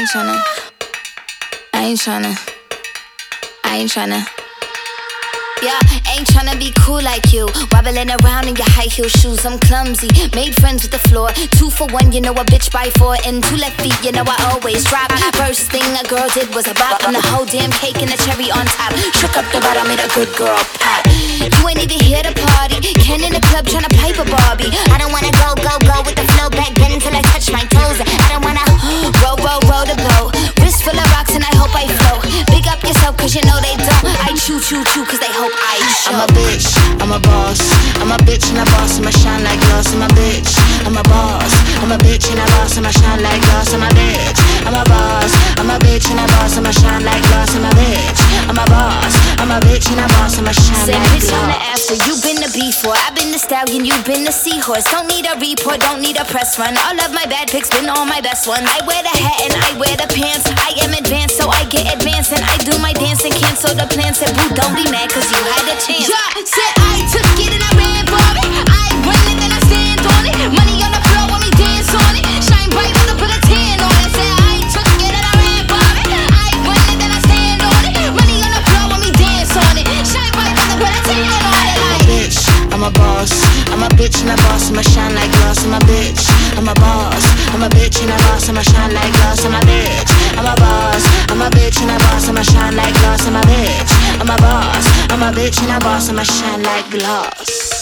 Yeah, ain't tryna be cool like you. Wobbling around in your high heel shoes, I'm clumsy. Made friends with the floor. 2 for 1, you know a bitch by 4. And 2 left feet, you know I always drop. First thing a girl did was a bop. And the whole damn cake and the cherry on top. Shook up the bottom, made a good girl pop. You ain't even here to party. Ken in the club tryna pipe a Barbie. I don't wanna go with the flow back then until I touch my toes. I don't wanna roll the boat. Wrist full of rocks and I hope I float. Big up yourself cause you know they don't. I chew cause they hope I show. I'm a bitch, I'm a boss. I'm a bitch and a boss, I'ma shine like glass. I'm a bitch, I'm a boss. I'm a bitch and a boss, I'ma shine like glass. I'm a bitch, I'm a boss. I'm a bitch and a boss, I'ma shine like glass. I'm a bitch, I'm a boss. I'm a bitch and a boss, I'ma shine Say, like bitch, glass. I'm the after, you been the before. I've been the stallion, you been the seahorse. Don't need a report, don't need a press run. All of my bad pics been all my best ones. I wear the hat and I wear the pants. I am advanced, so I get advanced. And I do my dance and cancel the plans. Said, boo, don't be mad cause you had a chance. Yeah, said I took it and I ran for it. I run it and I stand on it. Money on the floor when we dance on it. Shine bright when I put a tan on it. Said I took it and I ran for it. I run it and I stand on it. Money on the floor when we dance on it. Shine bright when I put a tan on it. I'm a bitch, I'm a boss. I'm a bitch and a boss, I'ma shine like glass. I'm a bitch, I'm a boss. I'm a bitch and a boss, I'ma shine like glass. I'm a bitch, I'm a boss. I'm a bitch and a boss, I'ma shine like glass. I'm a bitch, I'm a boss. I'm a bitch and a boss, I'ma shine like glass.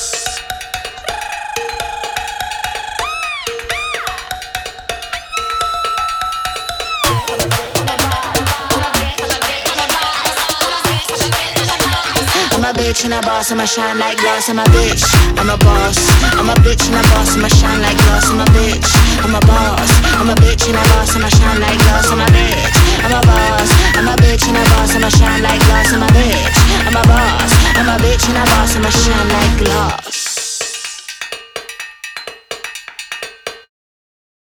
I'm a bitch and a boss, I'ma shine like glass. I'm a bitch, I'm a boss. I'm a bitch and a boss, I'ma shine like glass. I'm a bitch, I'm a boss. I'm a bitch and a boss, I'ma shine like glass. I'm a bitch, I'm a boss. I'm a bitch and a boss, I'ma shine like glass. I'm a bitch, I'm a boss. I'm a bitch and a boss, I'ma shine like glass.